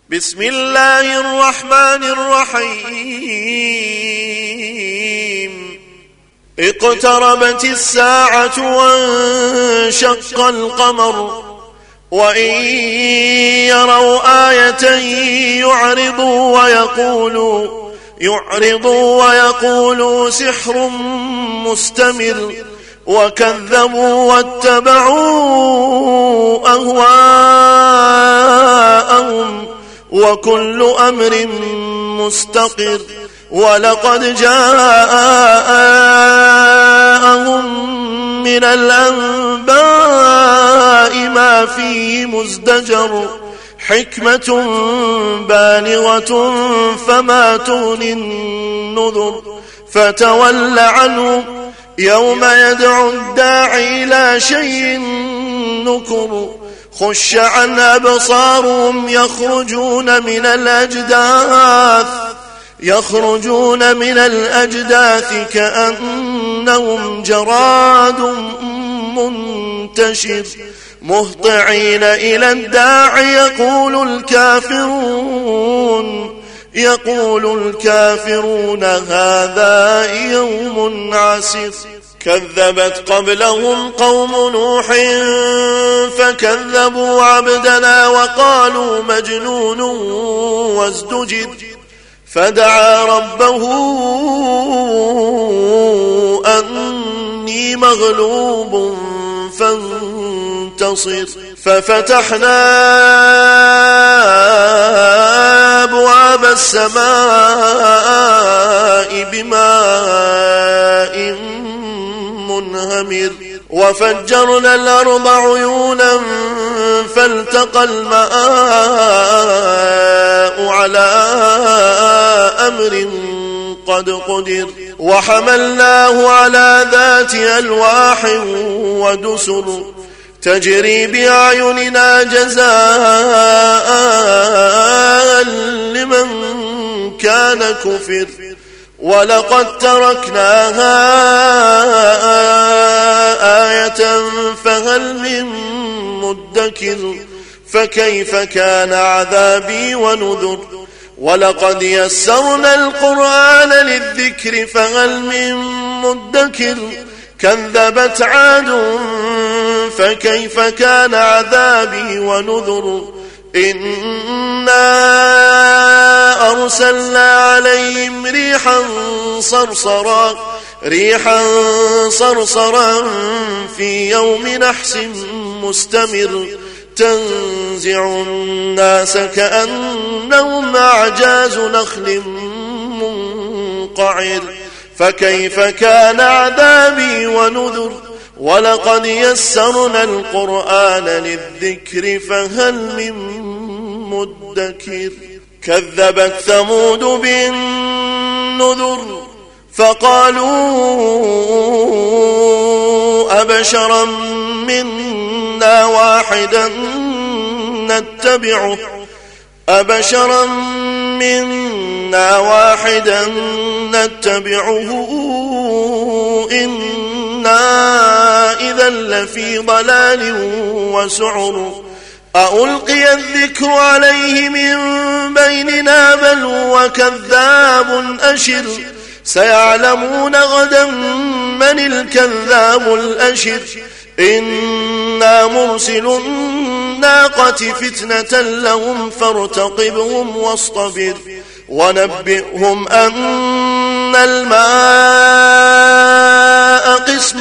بسم الله الرحمن الرحيم اقتربت الساعة وانشق القمر وإن يروا آية يعرضوا ويقولوا سحر مستمر وكذبوا واتبعوا أهواءهم وكل أمر مستقر ولقد جاءهم من الأنباء ما فيه مزدجر حكمة بالغة فما تغني النذر فتول عنه يوم يدعو الداعي إلى شيء نكر خش عن أبصارهم يخرجون من الأجداث كأنهم جراد منتشر مهطعين إلى الداعي يقول الكافرون هذا يوم عسر كذبت قبلهم قوم نوح فكذبوا عبدنا وقالوا مجنون وازدجر فدعا ربه أني مغلوب فانتصر ففتحنا أبواب السماء بماء منهمر وفجرنا الأرض عيونا فالتقى الماء على أمر قد قدر وحملناه على ذات ألواح ودسر تجري بأعيننا جزاء لمن كان كفر ولقد تركناها آية فهل من مدكر فكيف كان عذابي ونذر ولقد يسرنا القرآن للذكر فهل من مدكر كذبت عاد فكيف كان عذابي ونذر إنا أرسلنا عليهم ريحا صرصرا في يوم نحس مستمر تنزع الناس كأنهم أعجاز نخل منقعر فكيف كان عذابي ونذر ولقد يسرنا القرآن للذكر فهل من مدكر كذبت ثمود بالنذر فقالوا أبشرا منا واحدا نتبعه إنا إذا لفي ضلال وسعر ألقي الذكر عليه من بيننا بل هو كذاب أشر سيعلمون غدا من الكذاب الأشر إنا مرسل الناقة فتنة لهم فارتقبهم واصطبر ونبئهم أن الماء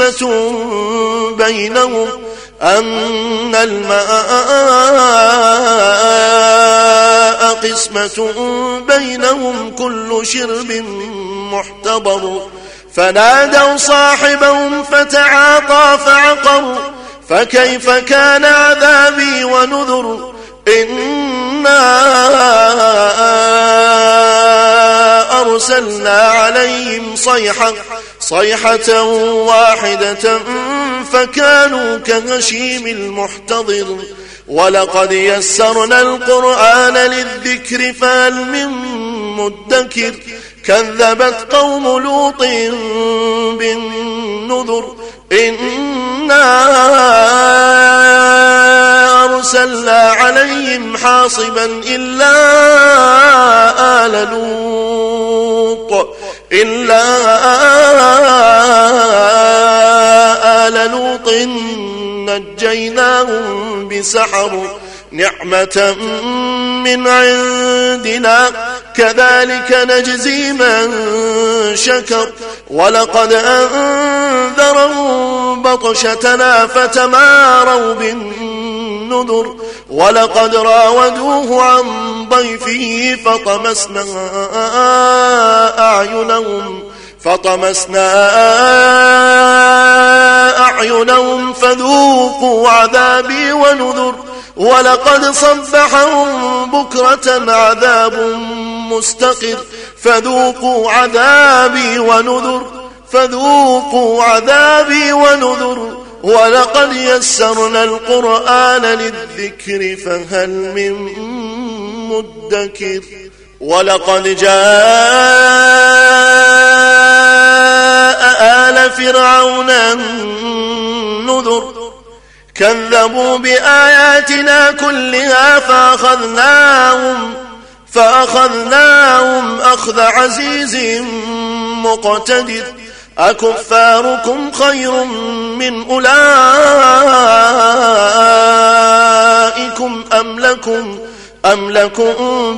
قسمة بينهم كل شرب محتضر فنادوا صاحبهم فتعاطى فعقر فكيف كان عذابي ونذر إنا أرسلنا عليهم صيحة واحدة فكانوا كهشيم المحتضر ولقد يسرنا القرآن للذكر فهل من مدكر كذبت قوم لوط بالنذر إنا أرسلنا عليهم حاصبا إلا آل لوط نجيناهم بسحر نعمة من عندنا كذلك نجزي من شكر ولقد أنذرهم بطشتنا فتماروا بالنذر ولقد راودوه عن ضيفه فطمسنا أعينهم فذوقوا عذابي ونذر ولقد صبحهم بكرة عذاب مستقر فذوقوا عذابي ونذر ولقد يسرنا القرآن للذكر فهل من مدكر ولقد جاء آل فرعون النذر كذبوا بآياتنا كلها فأخذناهم أخذ عزيز مقتدر أكفاركم خير من أولئكم أم لكم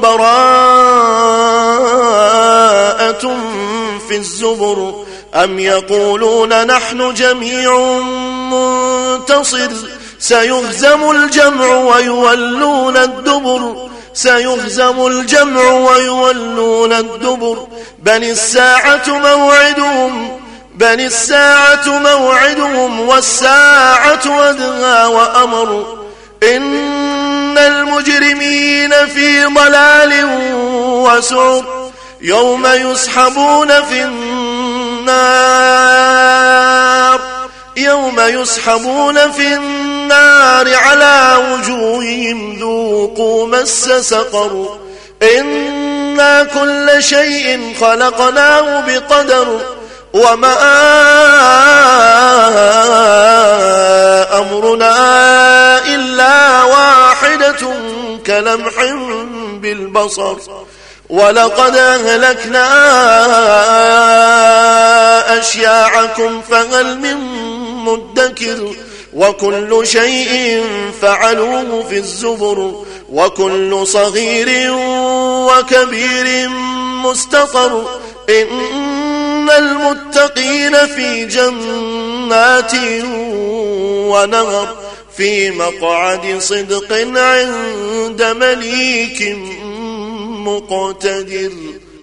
براءة في الزبر أم يقولون نحن جميع منتصر سيهزم الجمع ويولون الدبر بل الساعة موعدهم والساعة أدهى وأمر إن المجرمين في ضلال وسعر يوم يسحبون في النار على وجوههم ذوقوا مس سقر إنا كل شيء خلقناه بقدر وما أمرنا إلا واحدة كلمح بالبصر ولقد أهلكنا أشياعكم فهل من مدكر وكل شيء فعلوه في الزبر وكل صغير وكبير مستقر إن المتقين في جنات ونهر في مقعد صدق عند مليك مقتدر.